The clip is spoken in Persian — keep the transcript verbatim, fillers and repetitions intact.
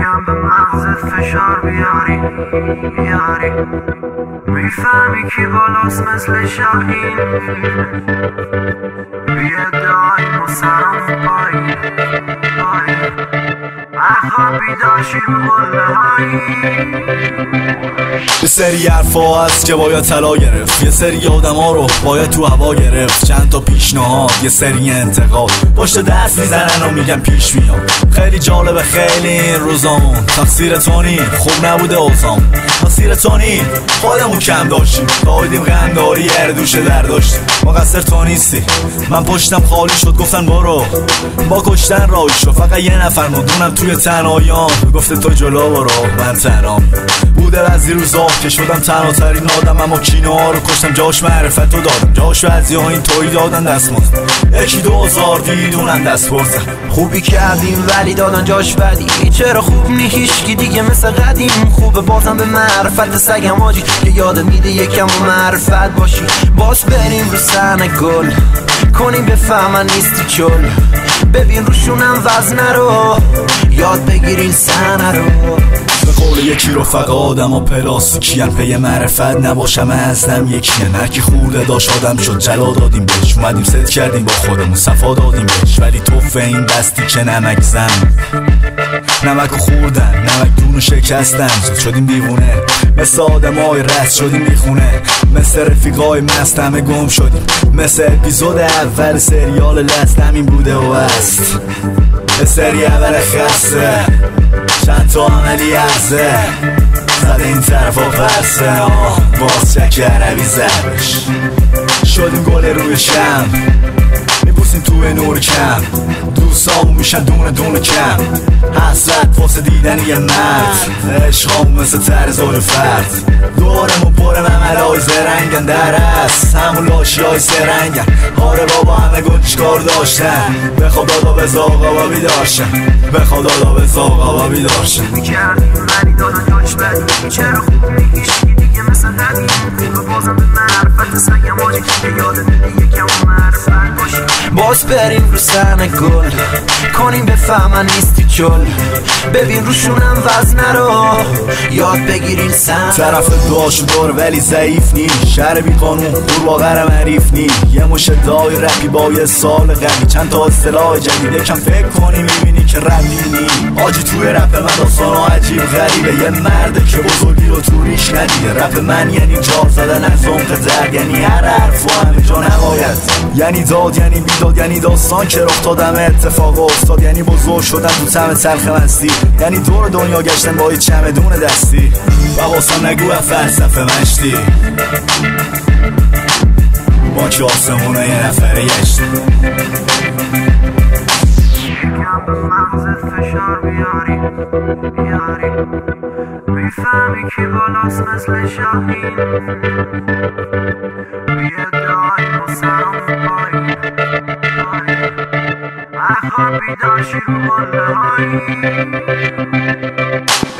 یکم به مغزت فشار بیاری بیاری میفهمی کی بالاست مثل شاهین بیادای ما سرم پایین پایین اخواب بیداشیم قله هایی. یه سری حرفا هست که باید طلا گرفت، یه سری آدم ها رو باید تو هوا گرفت، چند تا پیشنهاد یه سری انتقاد پشت دست میزنن و میگن پیش میاد. خیلی جالبه خیلی این روزامون، تقصیر تو نی خوب نبوده اوزام، تقصیر تو نی خودمون کم داشتیم قایدیم غمداری هر دوشه در داشتیم. مقصر تو نیستی من پشتم خالی شد گفتن برو با کشتن راهی شو، فقط یه نفر مدونم توی تنهاییام گفته تو جلو برو من تنهام. بوده وزی روزا که شدم تنها ترین آدم، اما کینه ها رو کشتم جاش معرفت رو دادم، جاش وزی ها این توی دادن دست ماست یکی دو هزار دیدونن دست پرسن. خوبی کردیم ولی دادن جاش بدی، چرا خوب نی هیچکی دیگه مثل قدیم. خوبه بازم به معرفت سگم آجی که یادت میده یکم و معرفت باشی. باز بریم رو صحنه گل کنیم بفهمن نیستی چل، ببین روشونم وزنه رو یاد بگیرین صحنه رو. به قول یکی رفقا آدم ها پلاستیکی ان، پی معرفت نباشم ازدم یکی ان. هرکی خورده داشت آدم شد جلا دادیم بهش، اومدیم ست کردیم با خودمون صفا دادیم بهش. ولی توف این دستی که نمک زن نمک خوردن نمک دونو شکستن، زود شدیم دیوونه مثل آدم های رست شدیم بیخونه، مثل رفیقای مست همه گم شدیم، مثل اپیزود اول سریال لست همین بوده و است. سری اول خسته چند تا عملی عرضه زده این طرف و پرسه، باز چک عربی زبش شدیم گل روی شم میبوسیم توی نور کم، دوستامون میشن دونه دونه کم، حسرت واسه دیدن یه مرد، عشقامون مثل تر زور فرد، دورمون پر مملای زرنگن در است همون لاشی های سرنگن. آره بابا همه گلش کار داشتن، به خدا دا به زاقا با بیداشتن، به خدا دا به زاقا با بیداشتن. میکردیم ولی دادن جاش بدی، چرا خوب نی هیچکی دیگه مثل قدیم. خوبه بازم به معرفت سگم آجی که یادت میده یکم و معرفت باشی. باز بریم رو صحنه گل کنیم بفهمن نیستی چل، ببین روشونم وزنه رو یاد بگیرین سن. طرف داشو دار ولی ضعیف نی، شهر بی قانون دور واقعرم حریف نی، یه مشه دای رپی با یه سال غمی، چند تا اصطلاح جدید یکم فکر کنی میبینی که رپی نی. آجی توی رپ من داستانا عجیب غریبه، یه مرده که بزرگی رو تو ریش ندیده. رپ من یعنی جار زدن از عمق درد، یعنی هر حرف و همه جا نباید، یعنی داد یعنی بیداد، یعنی داستان که رخ دادم اتفاق افتاد، یعنی بزرگ شدن تو طعم تلخ مستی، یعنی دور دنیا گشتن با یه چمدون دستی و واسه نگو فلسفه مشتی ما که آسمونه یه نفره گشتی. یکم به مغزت فشار بیاری بیاری میفهمی کی بالاست مثل شاهین بیادای ما سرم پایین پایین اخواب بیداشیم قله هایی.